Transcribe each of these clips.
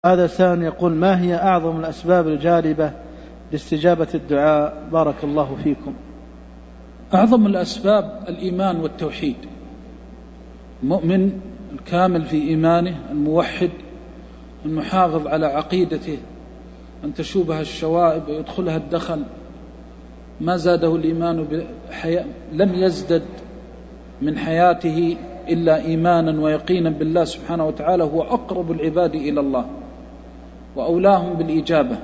هذا ثاني يقول: ما هي أعظم الأسباب الجالبة لاستجابة الدعاء؟ بارك الله فيكم. أعظم الأسباب الإيمان والتوحيد. المؤمن الكامل في إيمانه، الموحد المحافظ على عقيدته، أن تشوبها الشوائب ويدخلها الدخل، ما زاده الإيمان لم يزدد من حياته إلا إيمانا ويقينا بالله سبحانه وتعالى. هو أقرب العباد إلى الله وأولاهم بالإجابة،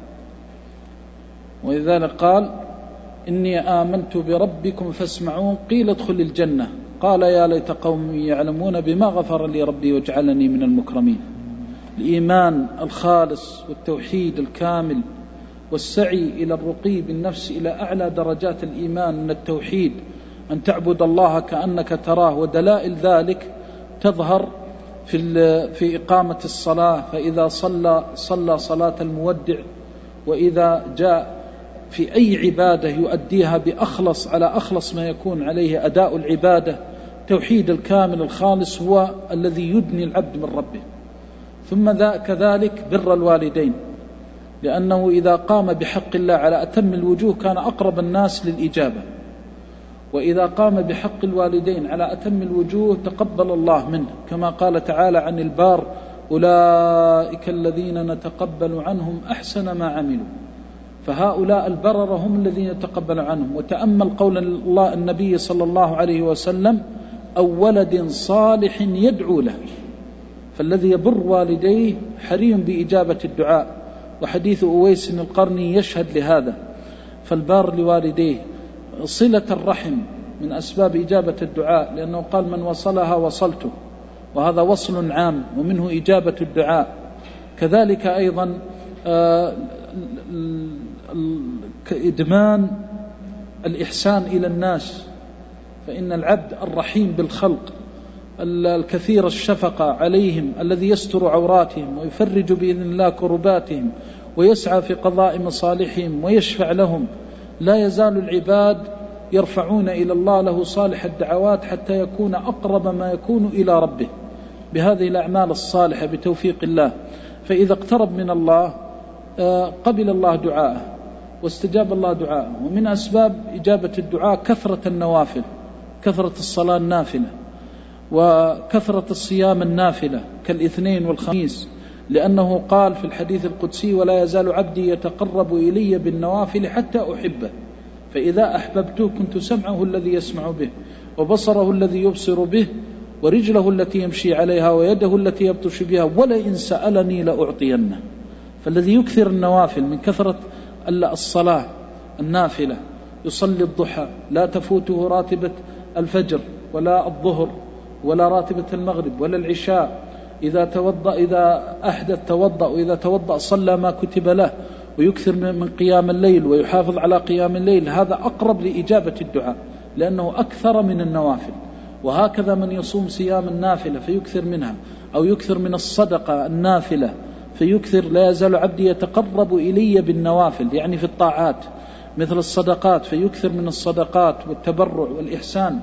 ولذلك قال: إني آمنت بربكم فاسمعون، قيل ادخل الجنة، قال يا ليت قومي يعلمون بما غفر لي ربي وجعلني من المكرمين. الإيمان الخالص والتوحيد الكامل والسعي إلى الرقي بالنفس إلى أعلى درجات الإيمان من التوحيد، أن تعبد الله كأنك تراه، ودلائل ذلك تظهر في إقامة الصلاة، فإذا صلى صلاة المودع، وإذا جاء في أي عبادة يؤديها بأخلص على أخلص ما يكون عليه أداء العبادة. توحيد الكامل الخالص هو الذي يدني العبد من ربه. ثم كذلك بر الوالدين، لأنه إذا قام بحق الله على أتم الوجوه كان أقرب الناس للإجابة، وإذا قام بحق الوالدين على أتم الوجوه تقبل الله منه، كما قال تعالى عن البار: أولئك الذين نتقبل عنهم أحسن ما عملوا. فهؤلاء البرر هم الذين نتقبل عنهم. وتأمل قول الله النبي صلى الله عليه وسلم: أو ولد صالح يدعو له. فالذي يبر والديه حري بإجابة الدعاء، وحديث أويس القرني يشهد لهذا. فالبار لوالديه. صلة الرحم من أسباب إجابة الدعاء، لأنه قال: من وصلها وصلته، وهذا وصل عام ومنه إجابة الدعاء. كذلك أيضا إدمان الإحسان إلى الناس، فإن العبد الرحيم بالخلق الكثير الشفقة عليهم، الذي يستر عوراتهم ويفرج بإذن الله كرباتهم ويسعى في قضاء مصالحهم ويشفع لهم، لا يزال العباد يرفعون إلى الله له صالح الدعوات حتى يكون أقرب ما يكون إلى ربه بهذه الأعمال الصالحة بتوفيق الله. فإذا اقترب من الله قبل الله دعاءه واستجاب الله دعاءه. ومن أسباب إجابة الدعاء كثرة النوافل، كثرة الصلاة النافلة، وكثرة الصيام النافلة كالاثنين والخميس، لأنه قال في الحديث القدسي: ولا يزال عبدي يتقرب إلي بالنوافل حتى أحبه، فإذا أحببته كنت سمعه الذي يسمع به، وبصره الذي يبصر به، ورجله التي يمشي عليها، ويده التي يبطش بها، ولئن سألني لأعطينه. فالذي يكثر النوافل من كثرة الصلاة النافلة، يصلي الضحى، لا تفوته راتبة الفجر ولا الظهر ولا راتبة المغرب ولا العشاء، إذا أحدث توضأ، وإذا توضأ صلى ما كتب له، ويكثر من قيام الليل ويحافظ على قيام الليل، هذا أقرب لإجابة الدعاء لأنه أكثر من النوافل. وهكذا من يصوم صيام النافلة فيكثر منها، أو يكثر من الصدقة النافلة فيكثر. لا يزال عبدي يتقرب إلي بالنوافل، يعني في الطاعات مثل الصدقات، فيكثر من الصدقات والتبرع والإحسان،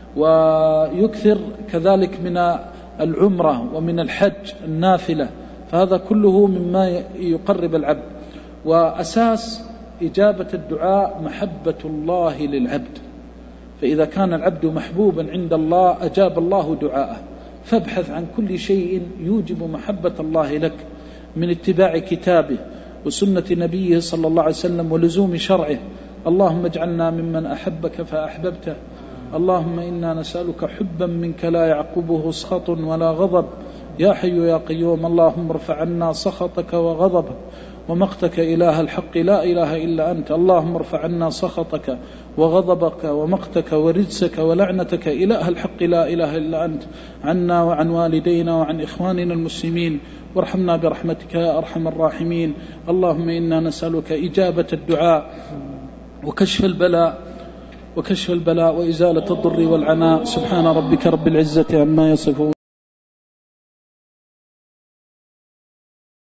ويكثر كذلك من العمرة ومن الحج النافلة. فهذا كله مما يقرب العبد. وأساس إجابة الدعاء محبة الله للعبد، فإذا كان العبد محبوبا عند الله أجاب الله دعاءه. فابحث عن كل شيء يوجب محبة الله لك من اتباع كتابه وسنة نبيه صلى الله عليه وسلم ولزوم شرعه. اللهم اجعلنا ممن أحبك فأحببته. اللهم إنا نسألك حبا منك لا يعقبه سخط ولا غضب، يا حي يا قيوم. اللهم ارفع عنا سخطك وغضبك ومقتك إله الحق لا إله إلا أنت. اللهم ارفع عنا سخطك وغضبك ومقتك ورجسك ولعنتك إله الحق لا إله إلا أنت، عنا وعن والدينا وعن إخواننا المسلمين، وارحمنا برحمتك يا أرحم الراحمين. اللهم إنا نسألك إجابة الدعاء وكشف البلاء وإزالة الضر والعناء. سبحان ربك رب العزة عما يصفون.